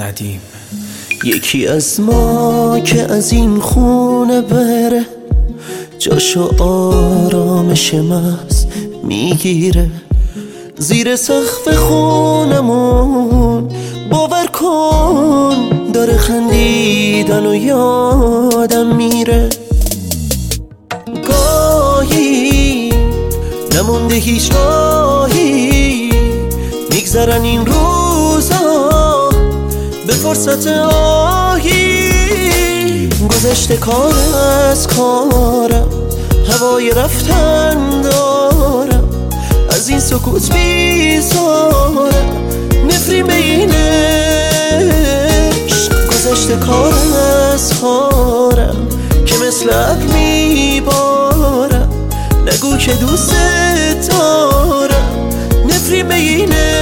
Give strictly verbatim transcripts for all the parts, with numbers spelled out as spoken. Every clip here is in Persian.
ندیم. یکی از ما که از این خونه بره، جاشو آرامش محض میگیره. زیر سقف خونمون باور کن داره خندیدن و یادم میره. گاهی نمونده هیچ راهی، میگذرن این روزا به فرصت آهی. گذشته کار از کارم، هوای رفتن دارم، از این سکوت بیزارم، نفرین به این عشق. گذشته کار از کارم که مثل ابر میبارم، نگو که دوست دارم، نفرین به این عشق.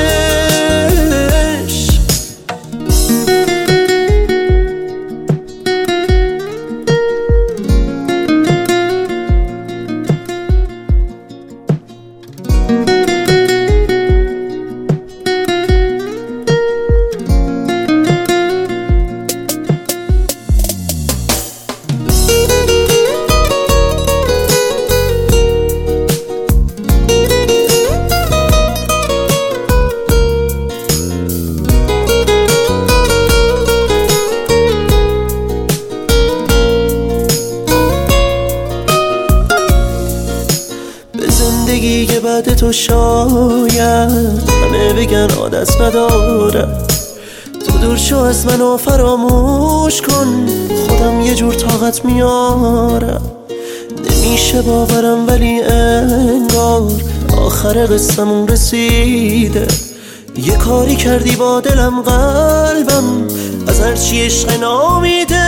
زندگی که بعد تو شاید همه بگن عادت ندارم. تو دور شو از منو فراموش کن، خودم یه جور طاقت میارم. نمیشه باورم ولی انگار آخر قصه‌مون رسیده. یه کاری کردی با دلم قلبم از هرچی عشق نامیده.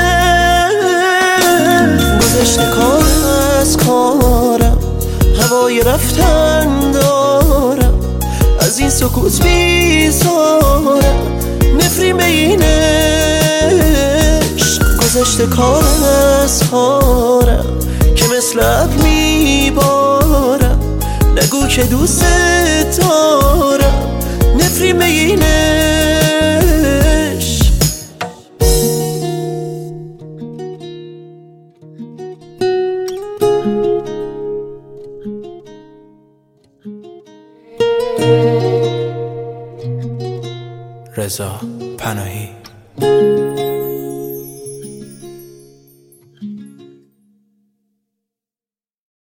گذشته کار از کارم، هوای رفتن دارم، از این سکوت بیزارم، نفرین به این عشق. گذشته کار از کارم که مثل ابر میبارم، نگو که دوست دارم، نفرین به این عشق. رضا پناهی.